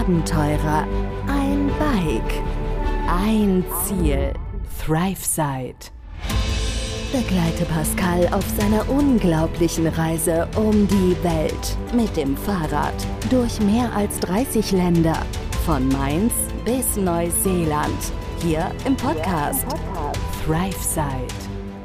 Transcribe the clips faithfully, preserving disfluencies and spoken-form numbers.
Abenteurer, ein Bike, ein Ziel. ThriveSide. Begleite Pascal auf seiner unglaublichen Reise um die Welt mit dem Fahrrad durch mehr als dreißig Länder, von Mainz bis Neuseeland, hier im Podcast, hier im Podcast. ThriveSide.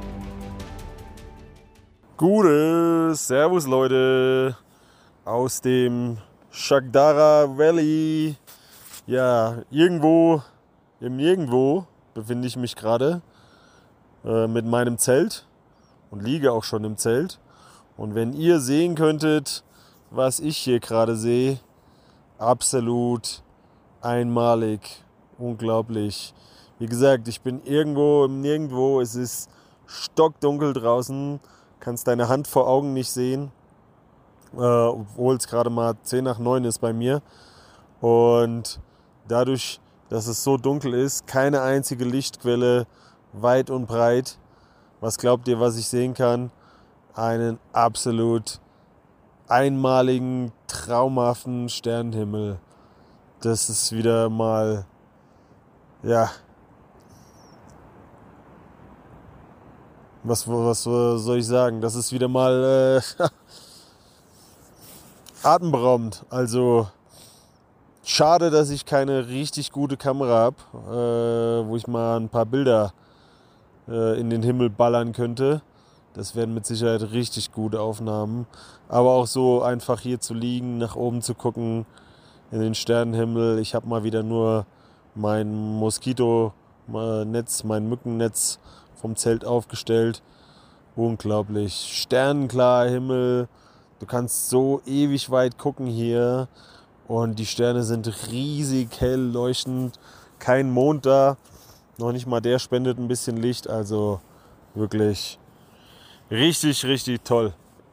Gute, Servus Leute aus dem Shagdara Valley. Ja, irgendwo im Nirgendwo befinde ich mich gerade äh, mit meinem Zelt und liege auch schon im Zelt. Und wenn ihr sehen könntet, was ich hier gerade sehe, absolut einmalig, unglaublich. Wie gesagt, ich bin irgendwo im Nirgendwo, es ist stockdunkel draußen, kannst deine Hand vor Augen nicht sehen, äh, obwohl es gerade mal zehn nach neun ist bei mir. Und dadurch, dass es so dunkel ist, keine einzige Lichtquelle, weit und breit. Was glaubt ihr, was ich sehen kann? Einen absolut einmaligen, traumhaften Sternenhimmel. Das ist wieder mal, ja, was, was soll ich sagen? Das ist wieder mal äh, atemberaubend. Also schade, dass ich keine richtig gute Kamera habe, äh, wo ich mal ein paar Bilder äh, in den Himmel ballern könnte. Das wären mit Sicherheit richtig gute Aufnahmen. Aber auch so einfach hier zu liegen, nach oben zu gucken, in den Sternenhimmel. Ich habe mal wieder nur mein Moskitonetz, mein Mückennetz vom Zelt aufgestellt. Unglaublich. Sternenklarer Himmel. Du kannst so ewig weit gucken hier. Und die Sterne sind riesig hell leuchtend. Kein Mond da. Noch nicht mal der spendet ein bisschen Licht. Also wirklich richtig, richtig toll.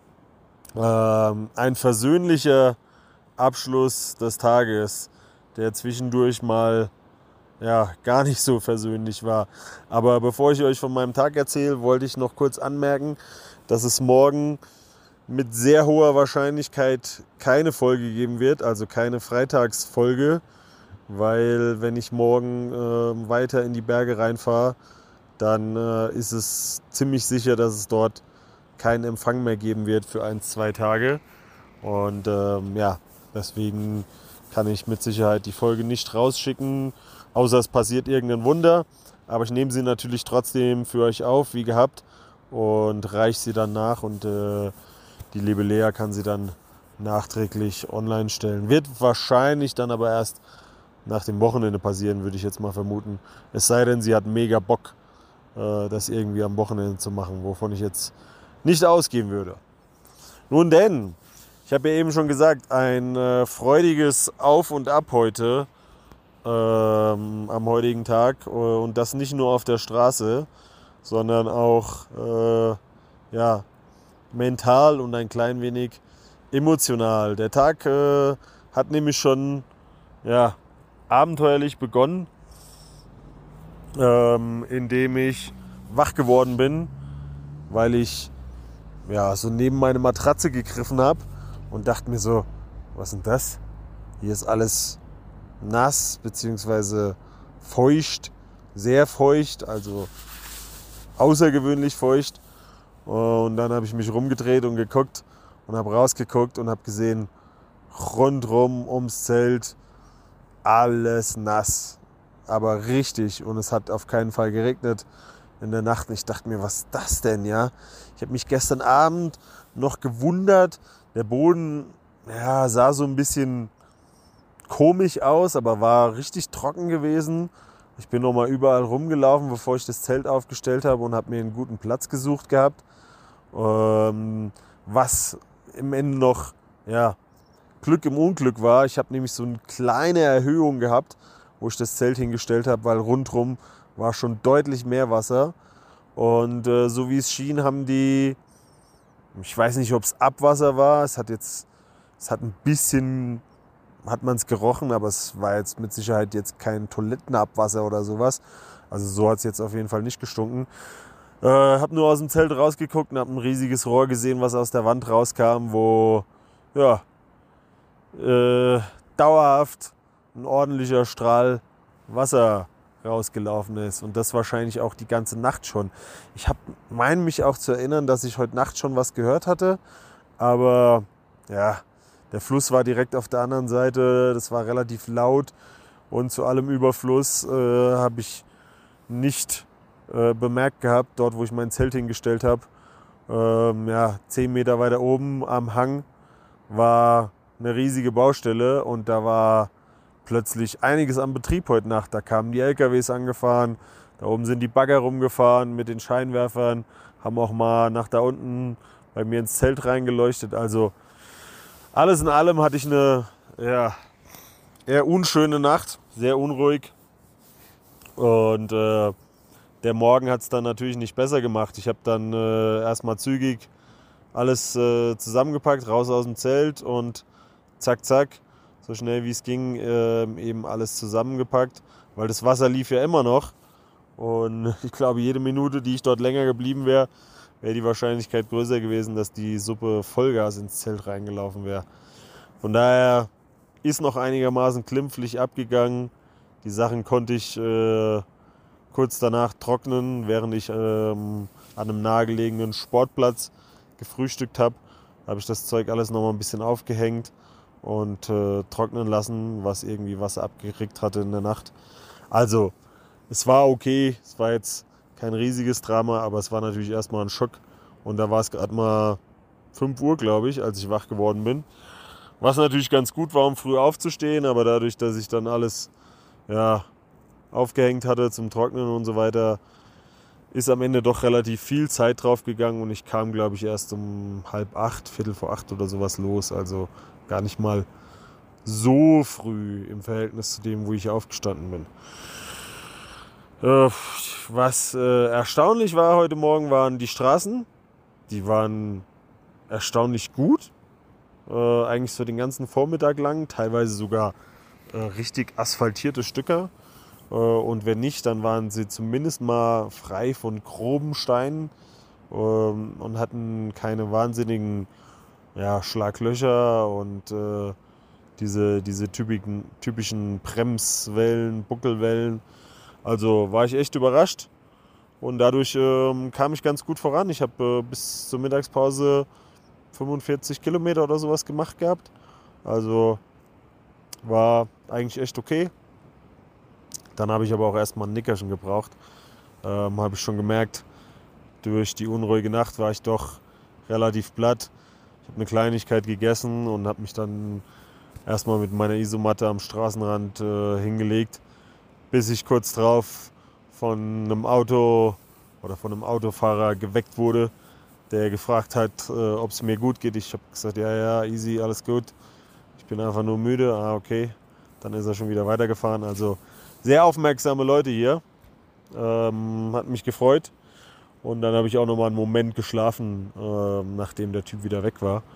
Ähm, ein versöhnlicher Abschluss des Tages, der zwischendurch mal ja, gar nicht so versöhnlich war. Aber bevor ich euch von meinem Tag erzähle, wollte ich noch kurz anmerken, dass es morgen mit sehr hoher Wahrscheinlichkeit keine Folge geben wird, also keine Freitagsfolge, weil wenn ich morgen äh, weiter in die Berge reinfahre, dann äh, ist es ziemlich sicher, dass es dort keinen Empfang mehr geben wird für ein, zwei Tage. Und ähm, ja, deswegen kann ich mit Sicherheit die Folge nicht rausschicken, außer es passiert irgendein Wunder. Aber ich nehme sie natürlich trotzdem für euch auf, wie gehabt, und reiche sie dann nach. Und äh, die liebe Lea kann sie dann nachträglich online stellen. Wird wahrscheinlich dann aber erst nach dem Wochenende passieren, würde ich jetzt mal vermuten. Es sei denn, sie hat mega Bock, äh, das irgendwie am Wochenende zu machen, wovon ich jetzt nicht ausgehen würde. Nun denn, ich habe ja eben schon gesagt, ein äh, freudiges Auf und Ab heute, ähm, am heutigen Tag. Und das nicht nur auf der Straße, sondern auch äh, ja, mental und ein klein wenig emotional. Der Tag äh, hat nämlich schon ja, abenteuerlich begonnen, ähm, indem ich wach geworden bin, weil ich ja, so neben meine Matratze gegriffen habe und dachte mir so, was ist denn das? Hier ist alles nass bzw. feucht, sehr feucht, also außergewöhnlich feucht. Und dann habe ich mich rumgedreht und geguckt und habe rausgeguckt und habe gesehen, rundrum ums Zelt alles nass, aber richtig. Und es hat auf keinen Fall geregnet in der Nacht. Und ich dachte mir, was ist das denn, ja? Ich habe mich gestern Abend noch gewundert. Der Boden ja, sah so ein bisschen komisch aus, aber war richtig trocken gewesen. Ich bin nochmal überall rumgelaufen, bevor ich das Zelt aufgestellt habe und habe mir einen guten Platz gesucht gehabt. Ähm, was im Ende noch ja, Glück im Unglück war. Ich habe nämlich so eine kleine Erhöhung gehabt, wo ich das Zelt hingestellt habe, weil rundherum war schon deutlich mehr Wasser. Und äh, so wie es schien, haben die, ich weiß nicht, ob es Abwasser war, es hat jetzt, es hat ein bisschen, hat man es gerochen, aber es war jetzt mit Sicherheit jetzt kein Toilettenabwasser oder sowas. Also so hat es jetzt auf jeden Fall nicht gestunken. Äh, habe nur aus dem Zelt rausgeguckt und habe ein riesiges Rohr gesehen, was aus der Wand rauskam, wo ja, äh, dauerhaft ein ordentlicher Strahl Wasser rausgelaufen ist. Und das wahrscheinlich auch die ganze Nacht schon. Ich meine mich auch zu erinnern, dass ich heute Nacht schon was gehört hatte. Aber ja, der Fluss war direkt auf der anderen Seite. Das war relativ laut. Und zu allem Überfluss äh, habe ich nicht äh, bemerkt gehabt, dort wo ich mein Zelt hingestellt habe. Ähm, ja, zehn Meter weiter oben am Hang war eine riesige Baustelle und da war plötzlich einiges am Betrieb heute Nacht. Da kamen die L K Ws angefahren, da oben sind die Bagger rumgefahren mit den Scheinwerfern, haben auch mal nach da unten bei mir ins Zelt reingeleuchtet. Also alles in allem hatte ich eine ja, eher unschöne Nacht, sehr unruhig. Und äh, der Morgen hat es dann natürlich nicht besser gemacht. Ich habe dann äh, erstmal zügig alles äh, zusammengepackt, raus aus dem Zelt und zack, zack, so schnell wie es ging, äh, eben alles zusammengepackt, weil das Wasser lief ja immer noch. Und ich glaube, jede Minute, die ich dort länger geblieben wäre, wäre die Wahrscheinlichkeit größer gewesen, dass die Suppe Vollgas ins Zelt reingelaufen wäre. Von daher ist noch einigermaßen glimpflich abgegangen. Die Sachen konnte ich äh, kurz danach trocknen, während ich ähm, an einem nahegelegenen Sportplatz gefrühstückt habe. Da habe ich das Zeug alles noch mal ein bisschen aufgehängt und äh, trocknen lassen, was irgendwie Wasser abgekriegt hatte in der Nacht. Also, es war okay, es war jetzt kein riesiges Drama, aber es war natürlich erstmal ein Schock. Und da war es gerade mal fünf Uhr, glaube ich, als ich wach geworden bin. Was natürlich ganz gut war, um früh aufzustehen, aber dadurch, dass ich dann alles ja, aufgehängt hatte zum Trocknen und so weiter, ist am Ende doch relativ viel Zeit drauf gegangen und ich kam, glaube ich, erst um halb acht, viertel vor acht oder sowas los. Also gar nicht mal so früh im Verhältnis zu dem, wo ich aufgestanden bin. Äh, was äh, erstaunlich war heute Morgen, waren die Straßen. Die waren erstaunlich gut. Äh, eigentlich so den ganzen Vormittag lang, teilweise sogar äh, richtig asphaltierte Stücke. Äh, und wenn nicht, dann waren sie zumindest mal frei von groben Steinen äh, und hatten keine wahnsinnigen ja, Schlaglöcher und äh, diese, diese typischen, typischen Bremswellen, Buckelwellen. Also war ich echt überrascht und dadurch ähm, kam ich ganz gut voran. Ich habe äh, bis zur Mittagspause fünfundvierzig Kilometer oder sowas gemacht gehabt. Also war eigentlich echt okay. Dann habe ich aber auch erstmal ein Nickerchen gebraucht. Ähm, habe ich schon gemerkt, durch die unruhige Nacht war ich doch relativ platt. Ich habe eine Kleinigkeit gegessen und habe mich dann erstmal mit meiner Isomatte am Straßenrand äh, hingelegt, bis ich kurz drauf von einem Auto oder von einem Autofahrer geweckt wurde, der gefragt hat, äh, ob es mir gut geht. Ich habe gesagt, ja, ja, easy, alles gut. Ich bin einfach nur müde. Ah, okay. Dann ist er schon wieder weitergefahren. Also sehr aufmerksame Leute hier. Ähm, hat mich gefreut. Und dann habe ich auch noch mal einen Moment geschlafen, äh, nachdem der Typ wieder weg war.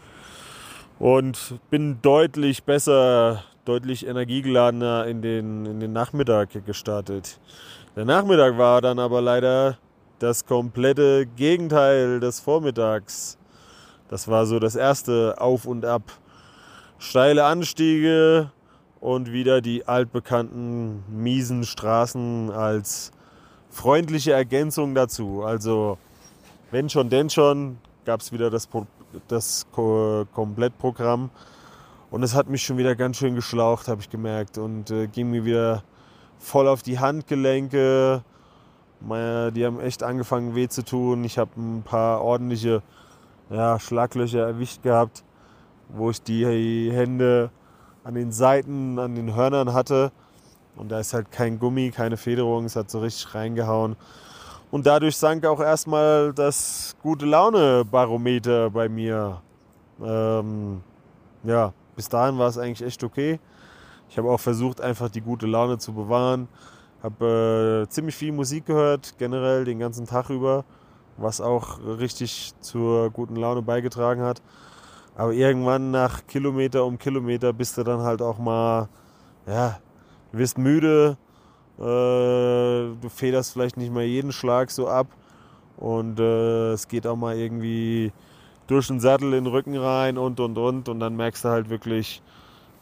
Und bin deutlich besser, deutlich energiegeladener in den, in den Nachmittag gestartet. Der Nachmittag war dann aber leider das komplette Gegenteil des Vormittags. Das war so das erste Auf und Ab. Steile Anstiege und wieder die altbekannten miesen Straßen als freundliche Ergänzung dazu. Also wenn schon, denn schon, gab es wieder das, das Komplettprogramm. Und es hat mich schon wieder ganz schön geschlaucht, habe ich gemerkt. Und äh, ging mir wieder voll auf die Handgelenke. Meine, die haben echt angefangen weh zu tun. Ich habe ein paar ordentliche ja, Schlaglöcher erwischt gehabt, wo ich die Hände an den Seiten, an den Hörnern hatte. Und da ist halt kein Gummi, keine Federung, es hat so richtig reingehauen. Und dadurch sank auch erstmal das Gute-Laune-Barometer bei mir. Ähm, ja, bis dahin war es eigentlich echt okay. Ich habe auch versucht, einfach die gute Laune zu bewahren. Habe äh, ziemlich viel Musik gehört, generell den ganzen Tag über, was auch richtig zur guten Laune beigetragen hat. Aber irgendwann nach Kilometer um Kilometer bist du dann halt auch mal, ja, du wirst müde, äh, du federst vielleicht nicht mehr jeden Schlag so ab und äh, es geht auch mal irgendwie durch den Sattel in den Rücken rein und und und und dann merkst du halt wirklich,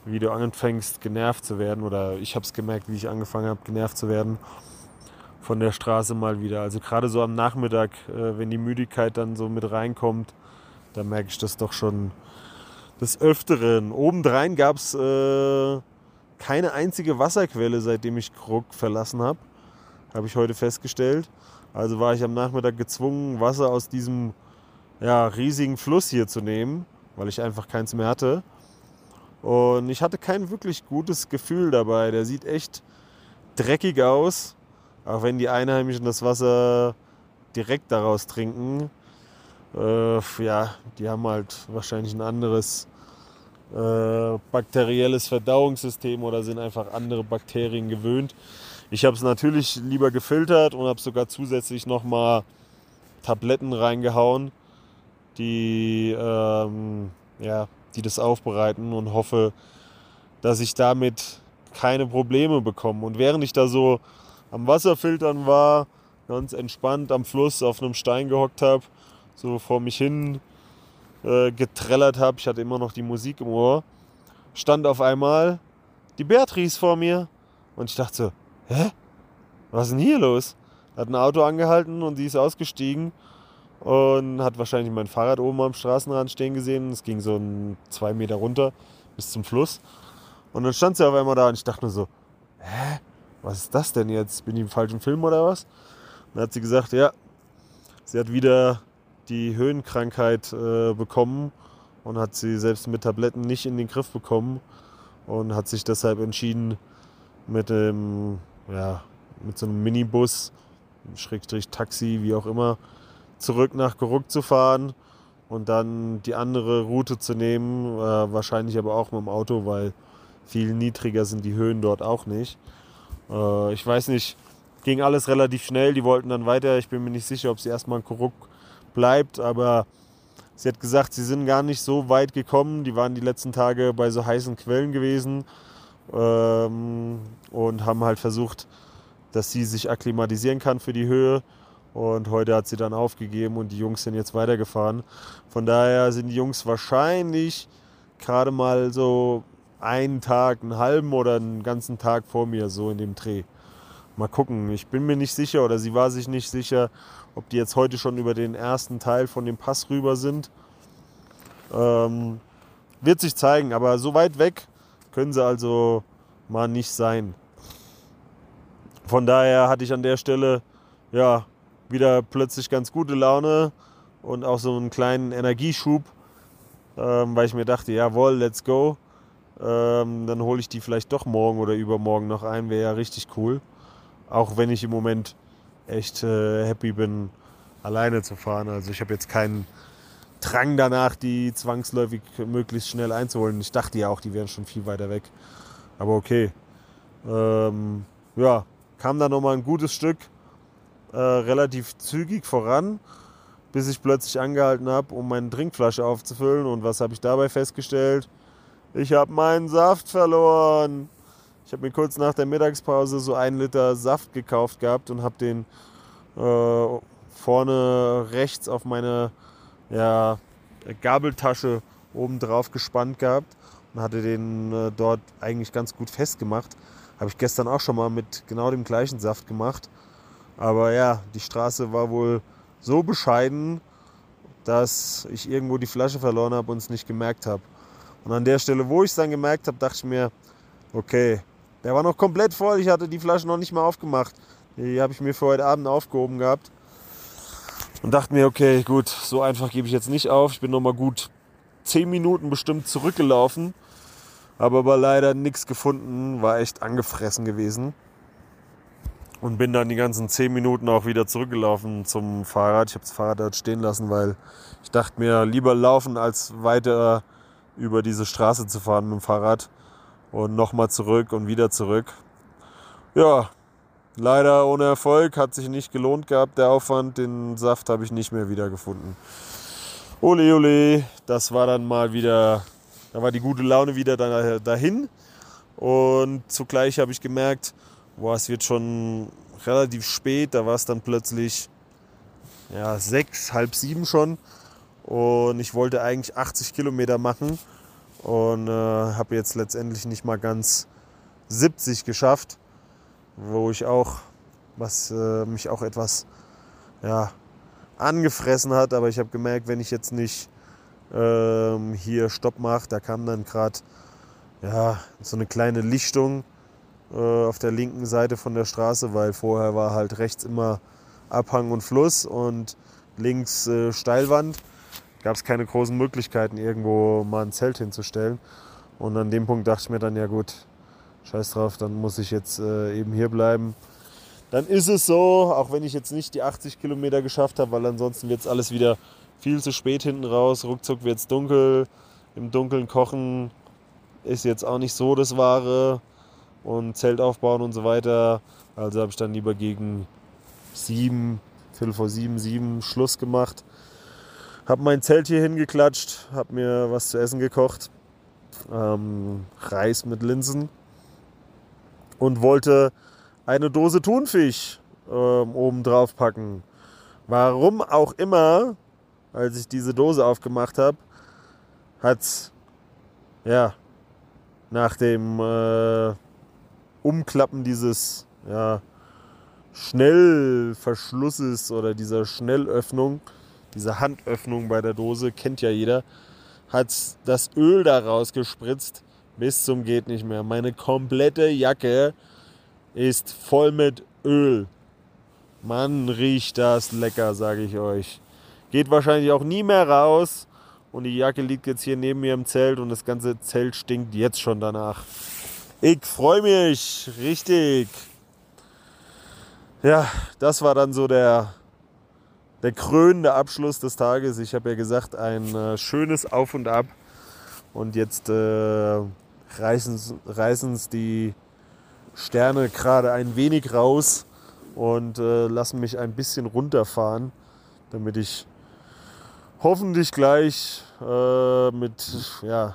wie du anfängst genervt zu werden, oder ich habe es gemerkt, wie ich angefangen habe genervt zu werden von der Straße mal wieder. Also gerade so am Nachmittag, äh, wenn die Müdigkeit dann so mit reinkommt, da merke ich das doch schon des Öfteren. Obendrein gab es äh, keine einzige Wasserquelle, seitdem ich Kruk verlassen habe. Habe ich heute festgestellt. Also war ich am Nachmittag gezwungen, Wasser aus diesem ja, riesigen Fluss hier zu nehmen, weil ich einfach keins mehr hatte. Und ich hatte kein wirklich gutes Gefühl dabei. Der sieht echt dreckig aus, auch wenn die Einheimischen das Wasser direkt daraus trinken. Äh, ja, die haben halt wahrscheinlich ein anderes äh, bakterielles Verdauungssystem oder sind einfach andere Bakterien gewöhnt. Ich habe es natürlich lieber gefiltert und habe sogar zusätzlich nochmal Tabletten reingehauen, die, ähm, ja, die das aufbereiten, und hoffe, dass ich damit keine Probleme bekomme. Und während ich da so am Wasserfiltern war, ganz entspannt am Fluss auf einem Stein gehockt habe, so vor mich hin äh, getrellert habe, ich hatte immer noch die Musik im Ohr, stand auf einmal die Beatrice vor mir und ich dachte so, hä? Was ist denn hier los? Hat ein Auto angehalten und die ist ausgestiegen und hat wahrscheinlich mein Fahrrad oben am Straßenrand stehen gesehen. Es ging so ein, zwei Meter runter bis zum Fluss. Und dann stand sie auf einmal da und ich dachte nur so, hä? Was ist das denn jetzt? Bin ich im falschen Film oder was? Und dann hat sie gesagt, ja, sie hat wieder die Höhenkrankheit äh, bekommen und hat sie selbst mit Tabletten nicht in den Griff bekommen und hat sich deshalb entschieden, mit dem, ja, mit so einem Minibus, Schrägstrich Taxi, wie auch immer, zurück nach Kruk zu fahren und dann die andere Route zu nehmen, äh, wahrscheinlich aber auch mit dem Auto, weil viel niedriger sind die Höhen dort auch nicht. Äh, ich weiß nicht, ging alles relativ schnell, die wollten dann weiter, ich bin mir nicht sicher, ob sie erstmal in Kruk bleibt, aber sie hat gesagt, sie sind gar nicht so weit gekommen, die waren die letzten Tage bei so heißen Quellen gewesen ähm, und haben halt versucht, dass sie sich akklimatisieren kann für die Höhe. Und heute hat sie dann aufgegeben und die Jungs sind jetzt weitergefahren. Von daher sind die Jungs wahrscheinlich gerade mal so einen Tag, einen halben oder einen ganzen Tag vor mir, so in dem Dreh. Mal gucken, ich bin mir nicht sicher, oder sie war sich nicht sicher, ob die jetzt heute schon über den ersten Teil von dem Pass rüber sind. Ähm, wird sich zeigen, aber so weit weg können sie also mal nicht sein. Von daher hatte ich an der Stelle ja wieder plötzlich ganz gute Laune und auch so einen kleinen Energieschub, ähm, weil ich mir dachte, jawohl, let's go. Ähm, dann hole ich die vielleicht doch morgen oder übermorgen noch ein, wäre ja richtig cool. Auch wenn ich im Moment echt äh, happy bin, alleine zu fahren. Also ich habe jetzt keinen Drang danach, die zwangsläufig möglichst schnell einzuholen. Ich dachte ja auch, die wären schon viel weiter weg. Aber okay. Ähm, ja, kam da nochmal ein gutes Stück äh, relativ zügig voran, bis ich plötzlich angehalten habe, um meine Trinkflasche aufzufüllen. Und was habe ich dabei festgestellt? Ich habe meinen Saft verloren. Ich habe mir kurz nach der Mittagspause so einen Liter Saft gekauft gehabt und habe den äh, vorne rechts auf meine ja, Gabeltasche oben drauf gespannt gehabt und hatte den äh, dort eigentlich ganz gut festgemacht. Habe ich gestern auch schon mal mit genau dem gleichen Saft gemacht. Aber ja, die Straße war wohl so bescheiden, dass ich irgendwo die Flasche verloren habe und es nicht gemerkt habe. Und an der Stelle, wo ich es dann gemerkt habe, dachte ich mir, okay, der war noch komplett voll, ich hatte die Flasche noch nicht mal aufgemacht. Die habe ich mir für heute Abend aufgehoben gehabt. Und dachte mir, okay, gut, so einfach gebe ich jetzt nicht auf. Ich bin noch mal gut zehn Minuten bestimmt zurückgelaufen. Habe aber leider nichts gefunden, war echt angefressen gewesen. Und bin dann die ganzen zehn Minuten auch wieder zurückgelaufen zum Fahrrad. Ich habe das Fahrrad dort stehen lassen, weil ich dachte mir, lieber laufen, als weiter über diese Straße zu fahren mit dem Fahrrad. Und nochmal zurück und wieder zurück. Ja, leider ohne Erfolg, hat sich nicht gelohnt gehabt, der Aufwand. Den Saft habe ich nicht mehr wiedergefunden. Ole, ole, das war dann mal wieder, da war die gute Laune wieder dahin. Und zugleich habe ich gemerkt, boah, es wird schon relativ spät. Da war es dann plötzlich ja, sechs, halb sieben schon. Und ich wollte eigentlich achtzig Kilometer machen. und äh, habe jetzt letztendlich nicht mal ganz siebzig geschafft, wo ich auch, was äh, mich auch etwas ja, angefressen hat, aber ich habe gemerkt, wenn ich jetzt nicht ähm, hier Stopp mache, da kam dann gerade ja, so eine kleine Lichtung äh, auf der linken Seite von der Straße, weil vorher war halt rechts immer Abhang und Fluss und links äh, Steilwand. Gab es keine großen Möglichkeiten, irgendwo mal ein Zelt hinzustellen. Und an dem Punkt dachte ich mir dann, ja gut, scheiß drauf, dann muss ich jetzt äh, eben hier bleiben. Dann ist es so, auch wenn ich jetzt nicht die achtzig Kilometer geschafft habe, weil ansonsten wird es alles wieder viel zu spät hinten raus. Ruckzuck wird es dunkel. Im Dunkeln kochen ist jetzt auch nicht so das Wahre. Und Zelt aufbauen und so weiter. Also habe ich dann lieber gegen sieben, Viertel vor sieben, sieben Schluss gemacht. Habe mein Zelt hier hingeklatscht, habe mir was zu essen gekocht. Ähm, Reis mit Linsen. Und wollte eine Dose Thunfisch ähm, oben drauf packen. Warum auch immer, als ich diese Dose aufgemacht habe, hat ja nach dem äh, Umklappen dieses ja, Schnellverschlusses oder dieser Schnellöffnung, diese Handöffnung bei der Dose, kennt ja jeder, hat das Öl da rausgespritzt bis zum geht nicht mehr. Meine komplette Jacke ist voll mit Öl. Mann, riecht das lecker, sage ich euch. Geht wahrscheinlich auch nie mehr raus. Und die Jacke liegt jetzt hier neben mir im Zelt und das ganze Zelt stinkt jetzt schon danach. Ich freue mich, richtig. Ja, das war dann so der, der krönende Abschluss des Tages. Ich habe ja gesagt, ein äh, schönes Auf und Ab. Und jetzt äh, reißen es die Sterne gerade ein wenig raus und äh, lassen mich ein bisschen runterfahren, damit ich hoffentlich gleich äh, mit ja,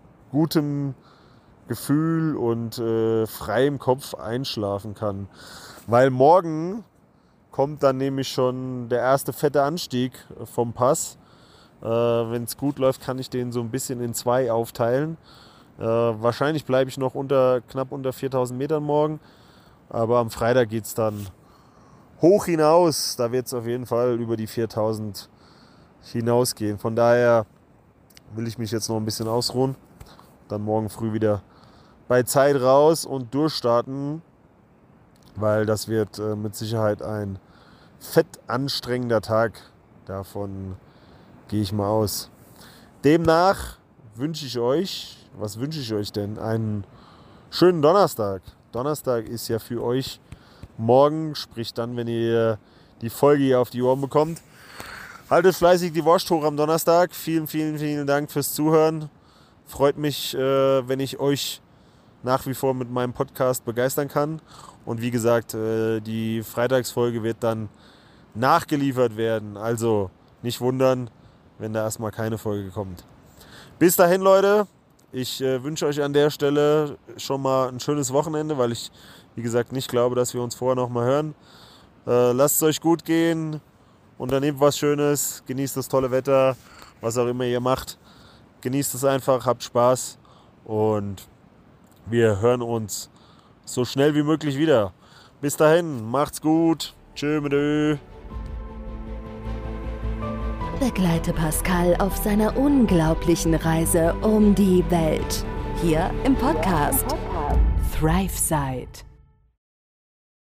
gutem Gefühl und äh, freiem Kopf einschlafen kann. Weil morgen kommt dann nämlich schon der erste fette Anstieg vom Pass. Äh, wenn es gut läuft, kann ich den so ein bisschen in zwei aufteilen. Äh, wahrscheinlich bleibe ich noch unter, knapp unter viertausend Metern morgen. Aber am Freitag geht es dann hoch hinaus. Da wird es auf jeden Fall über die viertausend hinausgehen. Von daher will ich mich jetzt noch ein bisschen ausruhen. Dann morgen früh wieder bei Zeit raus und durchstarten. Weil das wird äh, mit Sicherheit ein fett anstrengender Tag. Davon gehe ich mal aus. Demnach wünsche ich euch, was wünsche ich euch denn? Einen schönen Donnerstag. Donnerstag ist ja für euch morgen, sprich dann, wenn ihr die Folge hier auf die Ohren bekommt. Haltet fleißig die Wurst hoch am Donnerstag. Vielen, vielen, vielen Dank fürs Zuhören. Freut mich, äh, wenn ich euch nach wie vor mit meinem Podcast begeistern kann. Und wie gesagt, äh, die Freitagsfolge wird dann nachgeliefert werden. Also nicht wundern, wenn da erstmal keine Folge kommt. Bis dahin, Leute. Ich äh, wünsche euch an der Stelle schon mal ein schönes Wochenende, weil ich, wie gesagt, nicht glaube, dass wir uns vorher noch mal hören. Äh, lasst es euch gut gehen, unternehmt was Schönes, genießt das tolle Wetter, was auch immer ihr macht. Genießt es einfach, habt Spaß und wir hören uns so schnell wie möglich wieder. Bis dahin, macht's gut. Tschö mit Ö. Begleite Pascal auf seiner unglaublichen Reise um die Welt. Hier im Podcast ThriveSide.